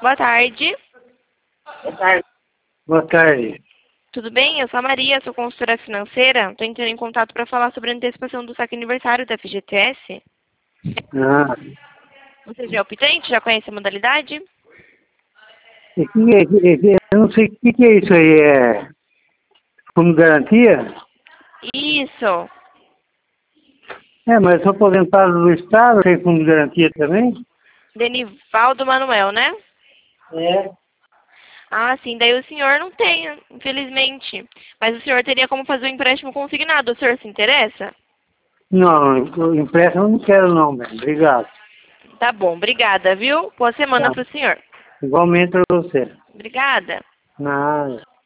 Boa tarde. Boa tarde. Boa tarde. Tudo bem? Eu sou a Maria, sou consultora financeira. Estou entrando em contato para falar sobre a antecipação do saque aniversário da FGTS. Ah, Você já é optante? Já conhece a modalidade? eu não sei o que é isso aí. É fundo de garantia? Isso. Mas eu sou aposentado do Estado, tem fundo de garantia também? Denivaldo Manuel, né? É. Ah, sim. Daí o senhor não tem, infelizmente. Mas o senhor teria como fazer um empréstimo consignado. O senhor se interessa? Não, empréstimo eu não quero não, velho. Obrigado. Tá bom. Obrigada, viu? Boa semana Tá. para o senhor. Igualmente para você. Obrigada. Nada.